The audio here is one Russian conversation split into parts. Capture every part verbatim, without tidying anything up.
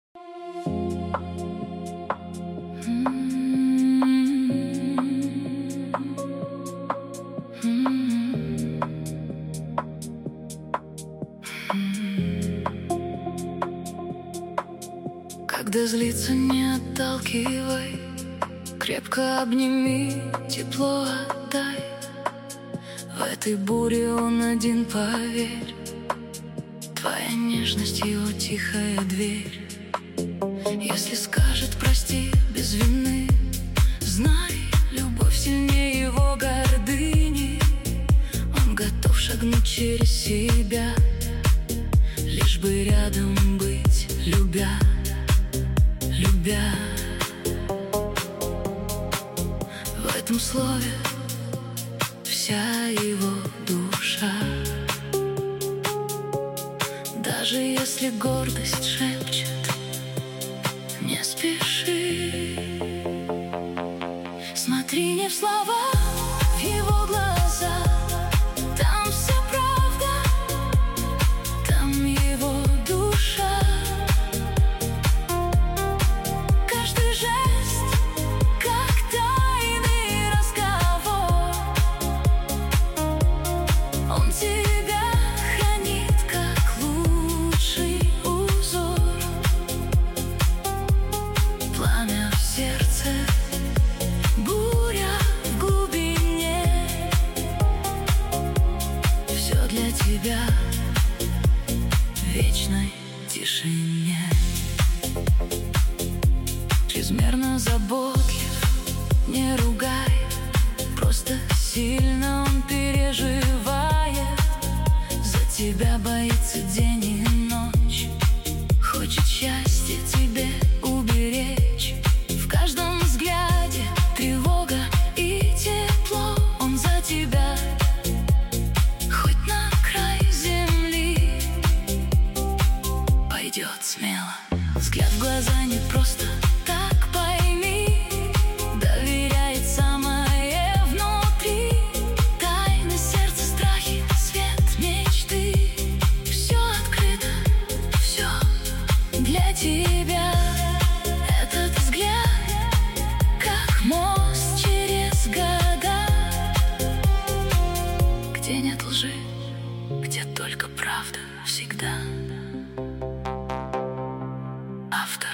Когда злится, не отталкивай, крепко обними, тепло отдай. В этой буре он один, поверь, твоя нежность его тихая дверь. Если скажет прости без вины, знай, любовь сильнее его гордыни. Он готов шагнуть через себя, лишь бы рядом быть, любя, любя. В этом слове вся его душа. Даже если гордость шепчет, не спеши. Смотри не в слова, в его глаза. Там вся правда, там его душа. Каждый жест, как тайный разговор. Он тебя хранит, как лучший узор. Пламя в сердце, буря в глубине. Все для тебя в вечной тишине. Чрезмерно заботлив, не ругай, просто сильно он переживает. За тебя боится день и ночь, хочет счастье тебе уберечь. В каждом взгляде тревога и тепло. Он за тебя, хоть на край земли, пойдет смело. Взгляд в глаза не просто так, пойми, доверяет самое внутри. Тайны сердца, страхи, свет мечты. Все открыто, все для тебя. Этот взгляд, как мост через года, где нет лжи, где только правда всегда. Автор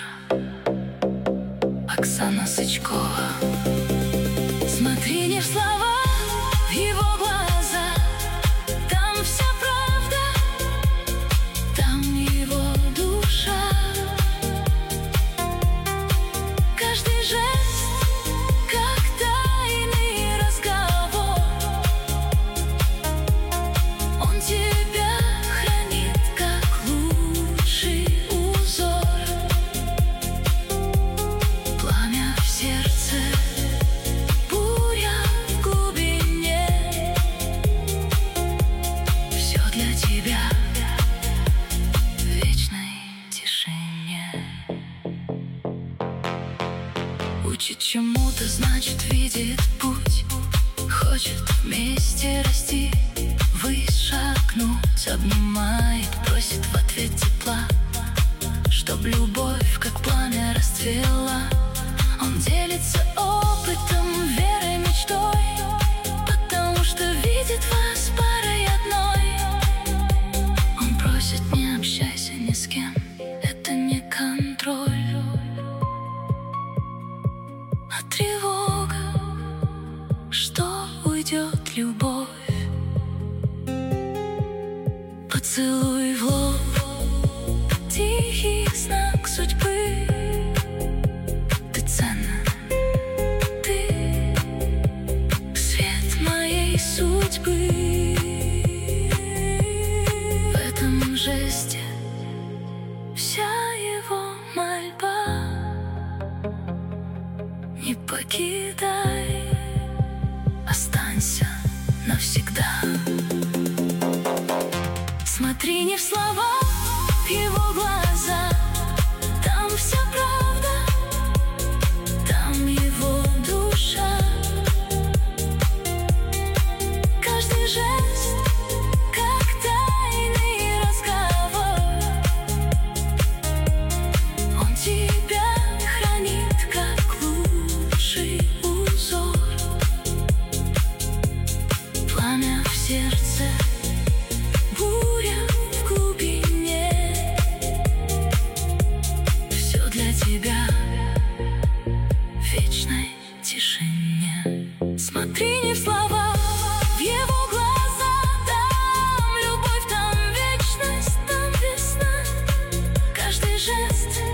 Оксана Сычкова. Смотри не в слова, в его глаза. Там вся правда, там его душа. Каждый жест, как тайный разговор. Он тебя хранит, как лучший узор. Пламя в сердце, буря в глубине. Все для тебя в вечной тишине. Учит чему-то, значит видит путь. Хочет вместе расти, ввысь шагнуть. Обнимает, просит в ответ тепла, чтоб любовь, как пламя, расцвела. Он делится опытом, верой, мечтой, потому что видит вас парой одной. Он просит, не общайся ни с кем, это не контроль, а тревога, что уйдет любовь. Поцелуй в лоб, тихий знак судьбы. Ты ценна, ты свет моей судьбы. В этом жесте вся его мольба. Не покидай, останься навсегда. Смотри не в слова, в его глаза. Там вся правда, там его душа. Каждый жест, как тайный разговор. Он жест